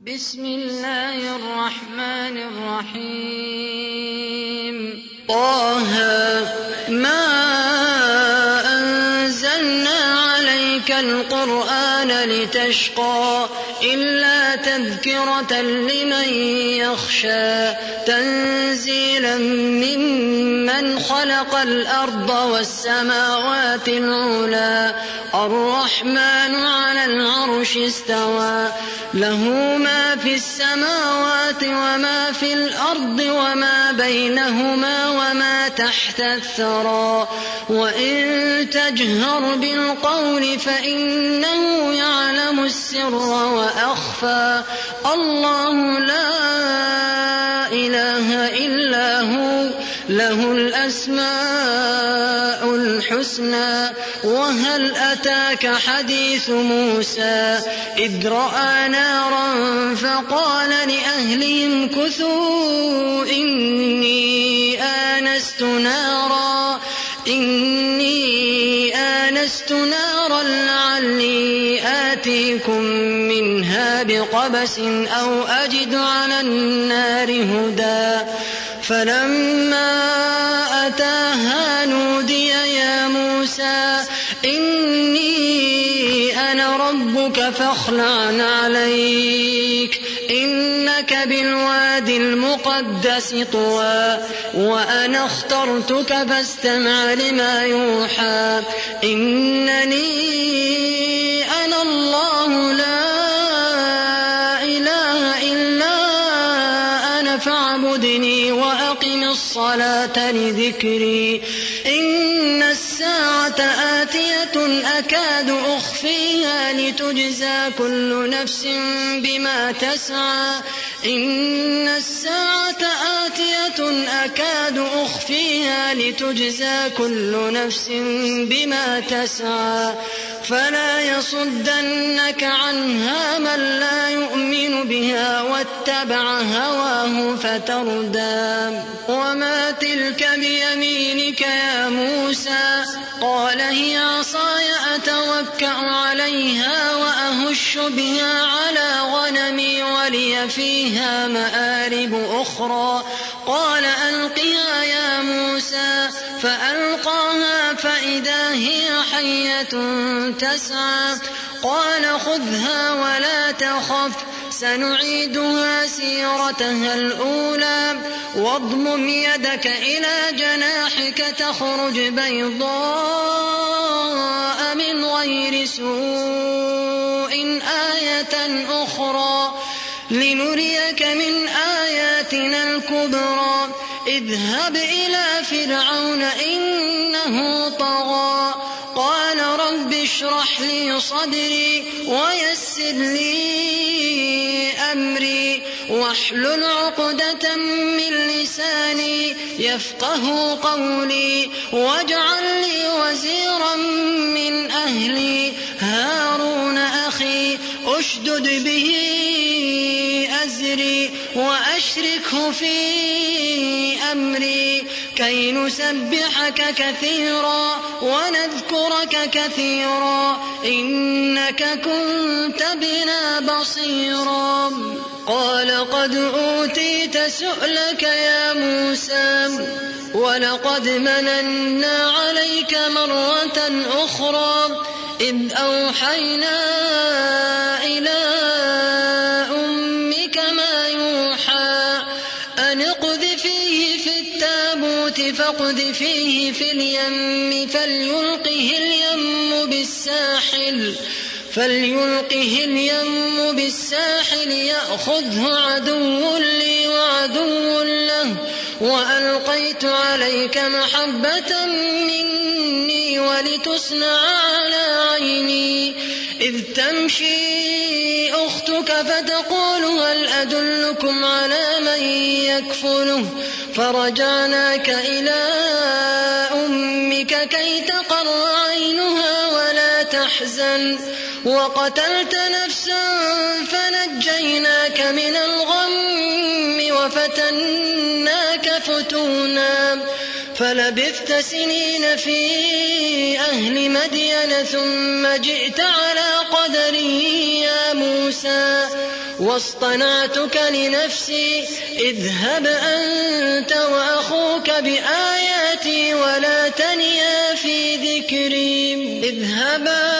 بسم الله الرحمن الرحيم. طه ما أنزلنا عليك القرآن لتشقى إلا تذكرة لمن يخشى تنزيلا ممن خلق الأرض والسماوات العلى الرحمن على العرش استوى له ما في السماوات وما في الأرض وما بينهما وما تحت الثرى وإن تجهر بالقول فإنه يعلم السر وأخفى الله لا إله إلا هو له الأسماء الحسنى. وهل أتاك حديث موسى إذ رأى نارا فقال لأهلهم كثوا إني آنست نارا لعلي آتيكم منها بقبس أو أجد على النار هدى. فلما أتاها نودي يا موسى إني أنا ربك فاخلع عليك إنك بالوادي المقدس طوى وأنا اخترتك فاستمع لما يوحى إنني أنا الله لا إله إلا أنا فاعبدني وأقم الصلاة لذكري. إن الساعة آتية أكاد أخفيها لتجزى كل نفس بما تسعى إن الساعة آتية أكاد أخفيها لتجزى كل نفس بما تسعى فلا يصدنك عنها من لا يؤمن بها واتبع هواه فتردى. وما تلك بيمينك يا موسى قال هي عصاي أتوكأ عليها وأهش بها على غنمي ولي فيها مآرب أخرى قال ألقها يا موسى فألقاها فإذا هي حية تسعى قال خذها ولا تخف سنعيدها سيرتها الأولى واضمم يدك إلى جناحك تخرج بيضاء من غير سوء آية أخرى لنريك من آياتنا الكبرى. اذهب إلى فرعون إنه طغى قال رب اشرح لي صدري ويسر لي أمري واحلل عقدة من لساني يفقه قولي واجعل لي وزيرا من أهلي هارون أخي أشدد به أزري وأشركه في أمري كي نسبحك كثيرا ونذكرك كثيرا إنك كنت بنا بصيرا. قال قد أوتيت سؤلك يا موسى ولقد مننا عليك مرة أخرى إذ أوحينا إلى أمك ما يوحى أن اقذفيه في التابوت فاقذفيه في اليم فليلقه اليم بالساحل يأخذه عدو لي وعدو له وألقيت عليك محبة مني ولتصنع على عيني إذ تمشي أختك فتقول هل أدلكم على من يكفله فرجعناك إلى أمك كي تقر عينها ولا تحزن وقتلت نفسا فنجيناك من الغم وفتناك فتونا فلبثت سنين في أهل مدين ثم جئت على قدري يا موسى واصطنعتك لنفسي اذهب أنت وأخوك بآياتي ولا تنيا في ذكري اذهبا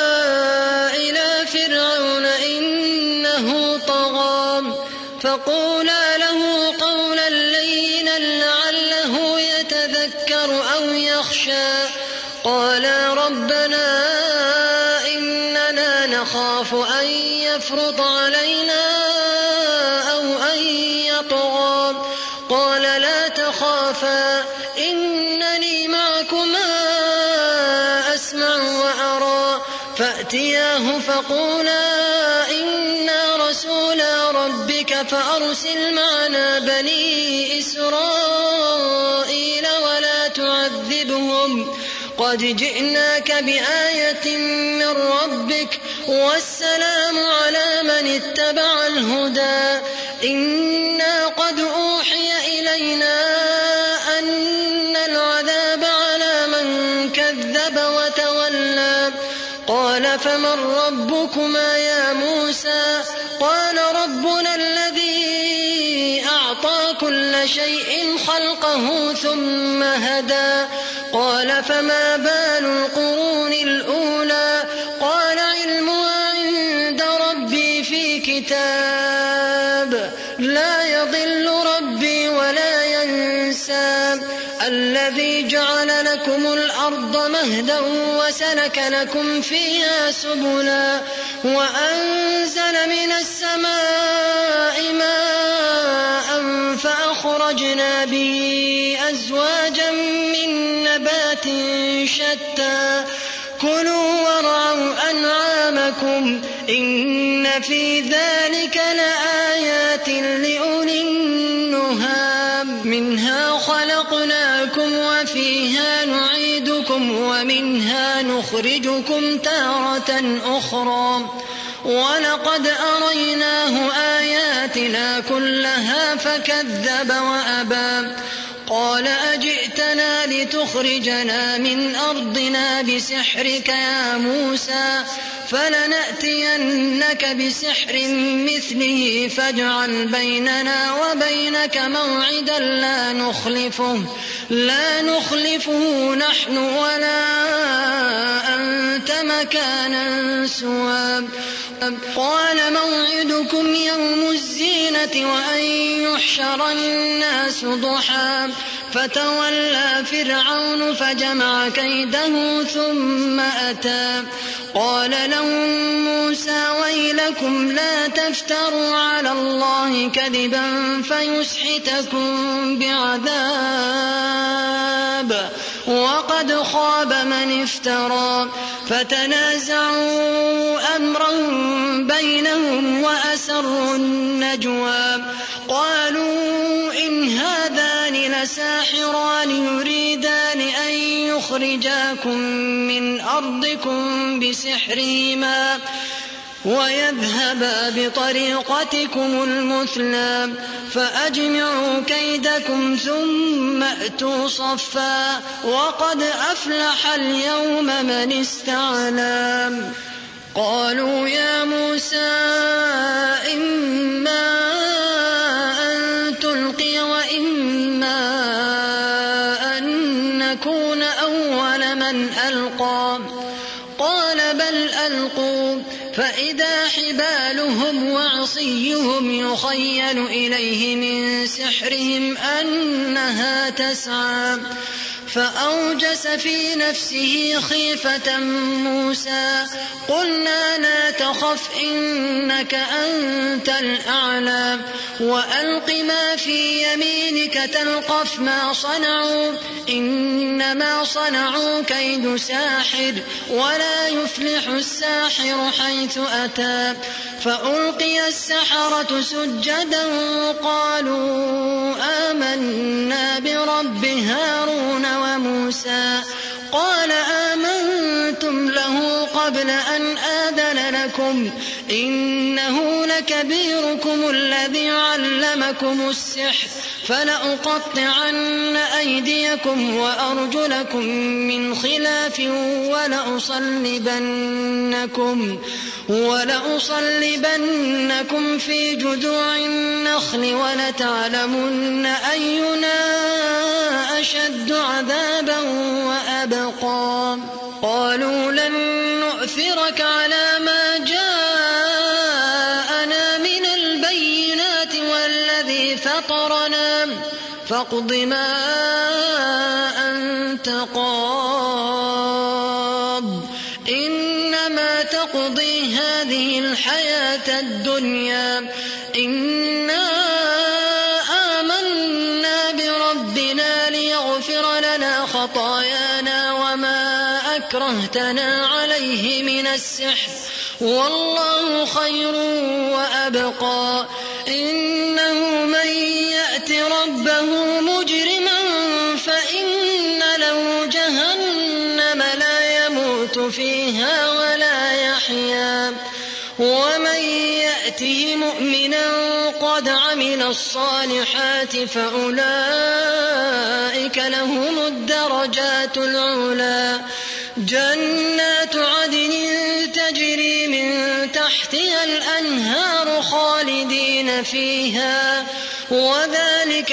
إلى فرعون إنه طغى فقولا له قولا لينا لعله يتذكر أو يخشى قالا ربنا إننا نخاف أن يفرط علينا أو أن يطغى قال لا تخافا إنني معكما أسمع وأرى فأتياه فقولا إنا رسولا ربك فأرسل معنا بني إسرائيل ولا تعذبهم قد جئناك بآية من ربك والسلام على من اتبع الهدى إنا قد أوحي إلينا أن العذاب على من كذب وتولى قال فمن ربكما يا موسى قال ربنا الذي أعطى كل شيء خلقه ثم هدى قال فما بال القرون الأولى قال علمها عند ربي في كتاب لا يضل ربي ولا ينسى الذي جعل لكم الأرض مهدا وسلك لكم فيها سبلا وأنزل من السماء ماء فأخرجنا به أزواجا من نبات شتى كلوا وارعوا أنعامكم إن في ذلك لآيات لأولي النهى منها خلقناكم وفيها نعيدكم ومنها نخرجكم تارة أخرى ولقد أريناه آياتنا كلها فكذب وأبى قال أجئتنا لتخرجنا من أرضنا بسحرك يا موسى فلنأتينك بسحر مثله فاجعل بيننا وبينك موعدا لا نخلفه نحن ولا أنت مكانا سوى قال موعدكم يوم الزينة وأن يحشر الناس ضحى فتولى فرعون فجمع كيده ثم أتى قال لهم موسى ويلكم لا تفتروا على الله كذبا فيسحتكم بعذاب وقد خاب من افترى فتنازعوا أمرهم بينهم وأسروا النجوى قالوا إن هذان لساحران يريدان أن يخرجاكم من أرضكم بسحرهما ويذهبا بطريقتكم المثلى فأجمعوا كيدكم ثم أتوا صفا وقد أفلح اليوم من استعلى قالوا يا موسى إما أن تلقي وإما أن نكون أول من ألقى قال بل ألقوا فإذا حبالهم وعصيهم يخيل إليه من سحرهم أنها تسعى فأوجس في نفسه خيفة موسى قلنا لا تخف إنك أنت الأعلى وألق ما في يمينك تلقف ما صنعوا إنما صنعوا كيد ساحر ولا يفلح الساحر حيث أتى فألقي السحرة سجدا قالوا آمنا برب هارون وموسى قال آمنتم له قبل أن آذن لكم إنه لكبيركم الذي علمكم السحر فلأقطعن أيديكم وأرجلكم من خلاف ولأصلبنكم في جذوع النخل ولتعلمن أينا أشد عذابا وأبقى قالوا لن نؤثرك على ما جاءنا من البينات والذي فطرنا فاقض ما أنت قاض إنما تقضي هذه الحياة الدنيا إنا آمنا بربنا ليغفر لنا خطايانا وما أكرهتنا عليه من السحر والله خير وأبقى إنه من يأت ربه مجرما فإن له جهنم لا يموت فيها ولا يحيا ومن يأته مؤمنا قد عمل الصالحات فأولئك لهم الدرجات العلى جنات عدن تجري من تحتها الأنهار خالدين فيها وذلك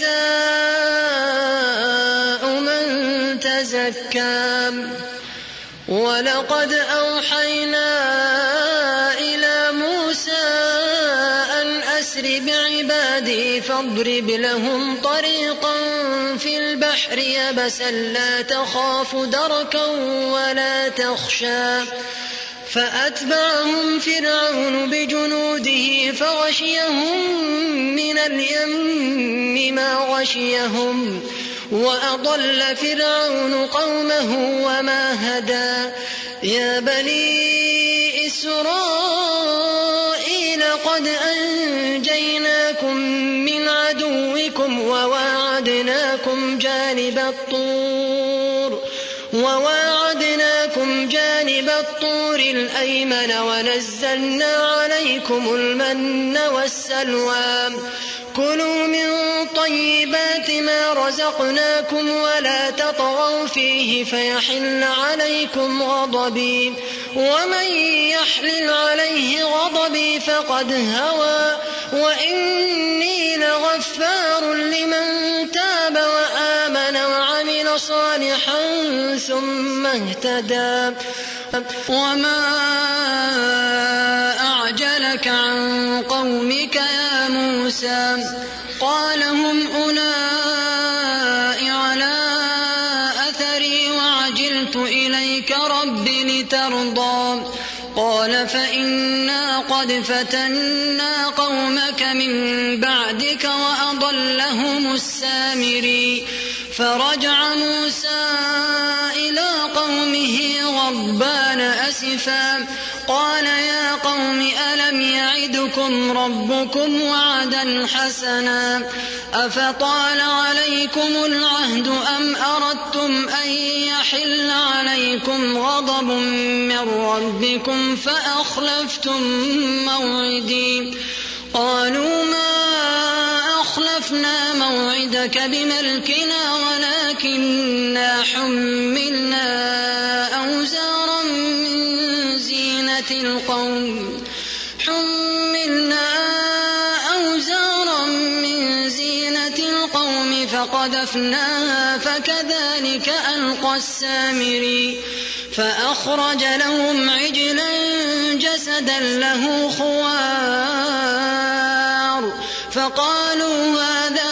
جزاء من تزكى ولقد أوحينا إلى موسى أن أسر بعبادي فاضرب لهم طريقا في البحر يبسا لا تخاف دركا ولا تخشى فأتبعهم فرعون بجنوده فغشيهم من اليم ما غشيهم وأضل فرعون قومه وما هدى يا بني إسرائيل قد أنجيناكم من عدوكم وواعدناكم جانب الطور الأيمن ونزلنا عليكم المن والسلوى كلوا من طيبات ما رزقناكم ولا تطغوا فيه فيحل عليكم غضبي ومن يحلل عليه غضبي فقد هوى وإني لغفار لمن تاب وآمن وعمل صالحا ثم اهتدى وما أعجلك عن قومك يا موسى قال هم أولئك على أثري وعجلت إليك رب لترضى قال فإنا قد فتنا قومك من بعدك وأضلهم السامري فرجع موسى إلى قومه غضبان أسفا قال يا قوم ألم يعدكم ربكم وعدا حسنا أفطال عليكم العهد أم أردتم أن يحل عليكم غضب من ربكم فأخلفتم موعدي قالوا ما أخلفنا موعدك بملكنا ولكننا حملنا أوزارا من زينة القوم فقذفناها فكذلك ألقى السامري فأخرج لهم عجلا جسدا له خوار فقالوا هذا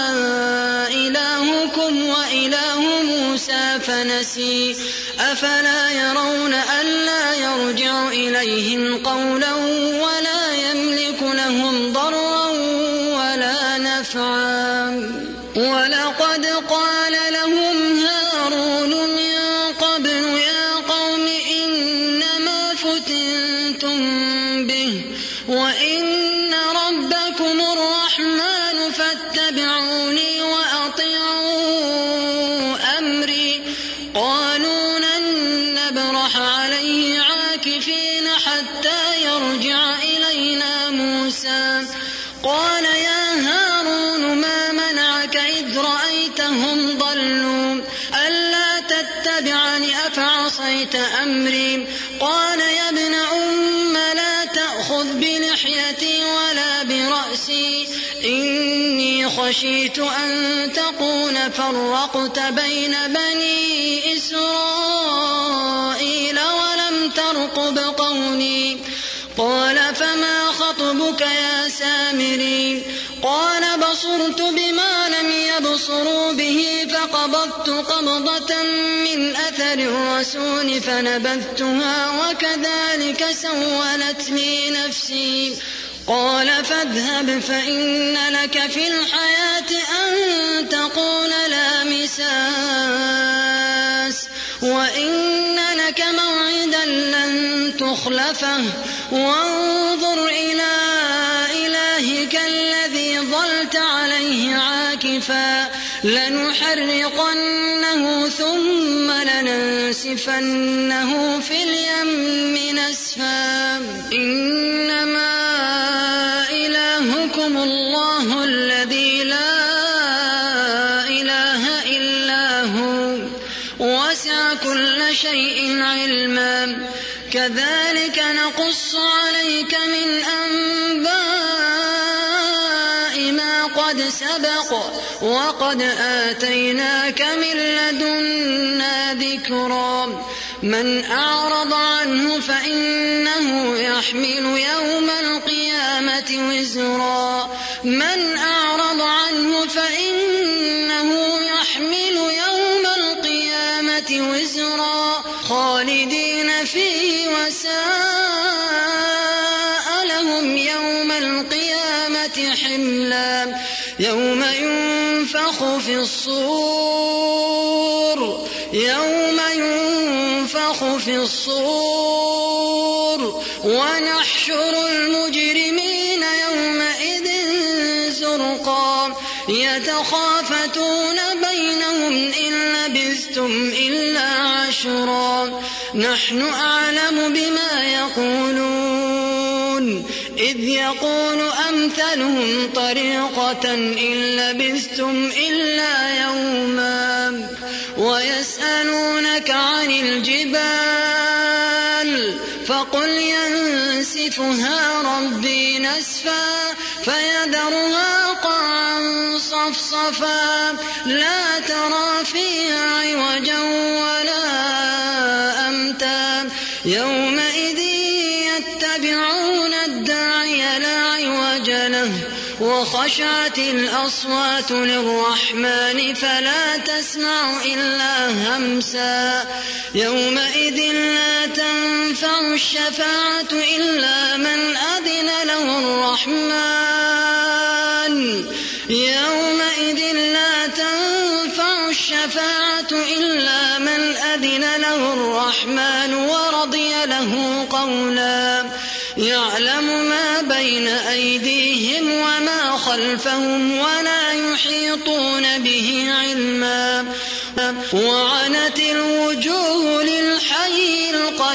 إلهكم وإله موسى فنسي أفلا يرون ألا يرجع إليهم قولا ولا يملك لهم ضرا ولا نفعا ولقد قال لهم هارون من قبل يا قوم إنما فتنتم به وإن ربكم الرحمن فاتبعوني وأطيعوا أمري قالوا لن نبرح عليه عاكفين حتى يرجع قال يا هارون ما منعك إذ رأيتهم ضلوا ألا تتبعني أفعصيت أمري قال يا ابن أم لا تأخذ بلحيتي ولا برأسي إني خشيت أن تقول فرقت بين بني إسرائيل ولم ترقب قولي قال فما خطبك يا سامري قال بصرت بما لم يبصروا به فقبضت قبضة من أثر الرسول فنبذتها وكذلك سولت لي نفسي قال فاذهب فإن لك في الحياة أن تقول لا مساس وإن لك موعدا لن تخلفه وانظر إلى إلهك الذي ظلت عليه عاكفا لنحرقنه ثم لننسفنه في اليم نسفا إنما إلهكم الله الذي لا إله إلا هو وسع كل شيء علما كذلك نقص عليك من أنباء ما قد سبق وقد آتيناك من لدنا ذكرا من أعرض عنه فإنه يحمل يوم القيامة وزرا من أعرض عنه فإنه يحمل يوم القيامة وزرا خالدين فيه وساء لهم يوم القيامة حملا يوم ينفخ في الصور ونحشر المجرمين يومئذ زرقا يتخافتون بينهم إن لبثتم إلا عشرا نحن أعلم بما يقولون إذ يقول أمثلهم طريقة إن لبثتم إلا يوما ويسألونك عن الجبال فقل ينسفها ربي نسفا فيذرها قاعا صفصفا لا ترى فيها عوجا ولا أمتا يومئذ يتبعون الداعي لا عوج له وخشعت الأصوات للرحمن فلا تسمع إلا همسا يومئذ لا تنفع الشفاعة إلا من أذن له الرحمن يومئذ لا تنفع الشفاعة إلا من أذن له الرحمن ورضي له قولا يعلم ما بين أيديهم وما خلفهم ولا يحيطون به علما وعنت الوجوه للحي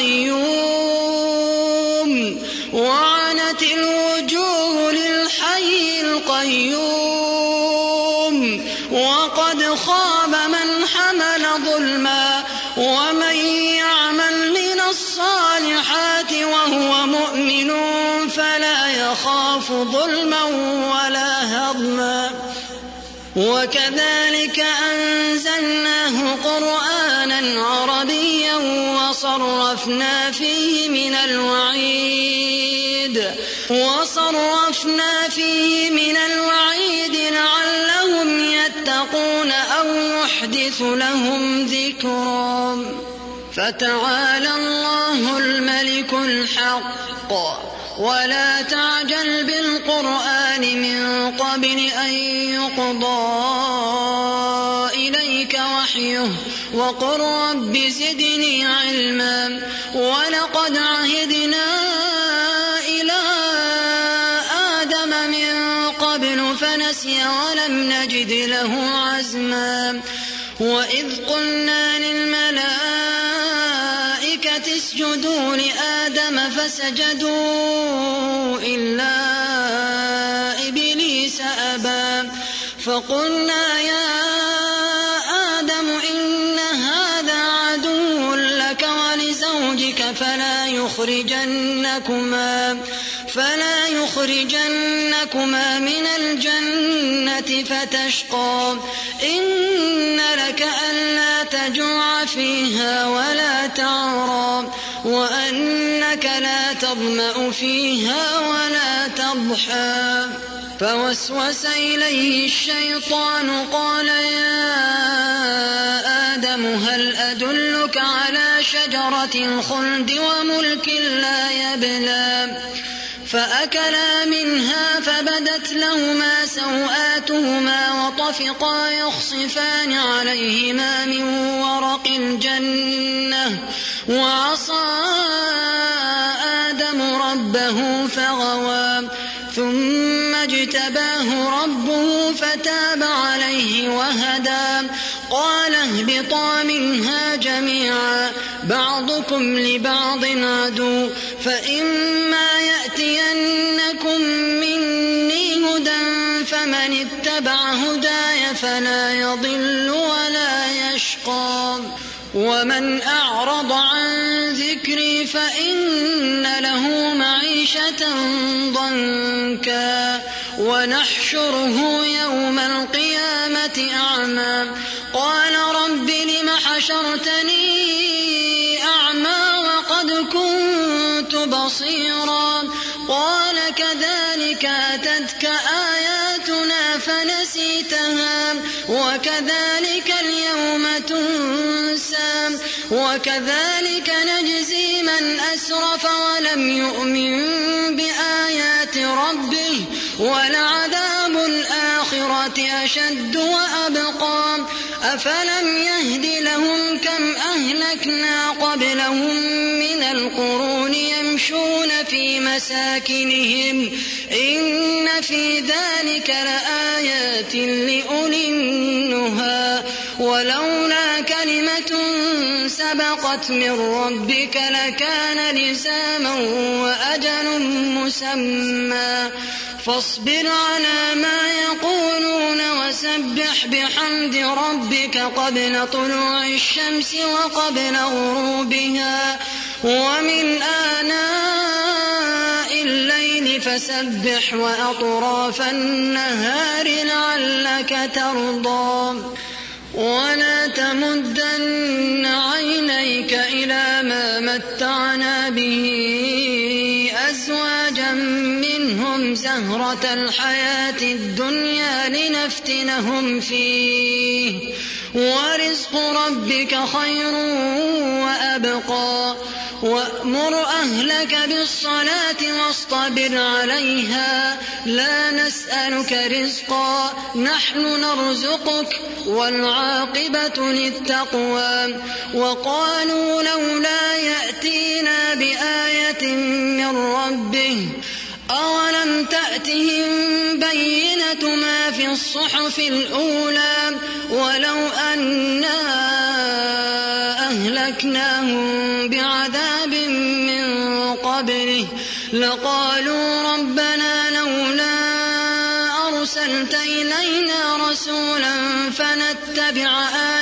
القيوم وقد خاب من حمل ظلما ومن يعمل من الصالحات وهو مؤمن فلا يخاف ظلما ولا هضما وكذلك أنزلناه قرآنا عربيا وصرفنا فيه من الوعيد لعلهم يتقون أو يحدث لهم ذكرا فتعالى الله الملك الحق ولا تعجل بالقرآن من قبل أن يقضى إليك وحيه وقل رب زدني علما ولقد عهدنا إلى آدم من قبل فنسي ولم نجد له عزما وإذ قلنا للملائكة اسجدوا لآدم فسجدوا إلا فقلنا يا آدم إن هذا عدو لك ولزوجك فلا يخرجنكما من الجنة فتشقى إن لك ألا تجوع فيها ولا تعرى وأنك لا تظمأ فيها ولا تضحى فوسوس إليه الشيطان قال يا آدم هل أدلك على شجرة الخلد وملك لا يبلى فأكلا منها فبدت لهما سوآتهما وطفقا يخصفان عليهما من ورق الجنة وعصى آدم ربه فغوى ثم اجتباه ربه فتاب عليه وهدى قال اهبطا منها جميعا بعضكم لبعض عدو فإما يأتينكم مني هدى فمن اتبع هداي فلا يضل ولا يشقى ومن أعرض عن ذكري فإن له معيشة ضنكا ونحشره يوم القيامة أعمى قال رب لم حشرتني أعمى وقد كنت بصيرا قال كذلك أتتك آياتنا فنسيتها وكذلك اليوم تنسى وكذلك نجزي من أسرف ولم يؤمن بآيات ربه ولعذاب الآخرة أشد وأبقى أفلم يهد لهم كم أهلكنا قبلهم من القرون يمشون في مساكنهم إن في ذلك لآيات لأولي النهى ولولا كلمة سبقت من ربك لكان لزاما وأجل مسمى فاصبر على ما يقولون وسبح بحمد ربك قبل طلوع الشمس وقبل غروبها ومن آناء الليل فسبح وأطراف النهار لعلك ترضى ولا تمدن عينيك إلى ما متعنا به أزواجا منهم زهرة الحياة الدنيا لنفتنهم فيه ورزق ربك خير وأبقى وأمر أهلك بالصلاة واصطبر عليها لا نسألك رزقا نحن نرزقك والعاقبة للتقوى وقالوا لولا يأتينا بآية من ربه أولم تأتهم بينة ما في الصحف الأولى ولو أنا أهلكناهم بعذاب من قبله لقالوا ربنا لولا أرسلت إلينا رسولا فنتبع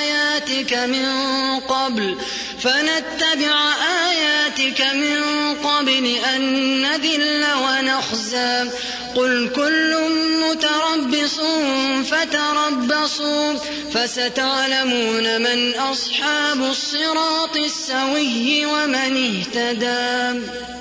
آياتك من قبل أن نذل ونخزى قل كل متربص فتربصوا فستعلمون من أصحاب الصراط السوي ومن اهتدى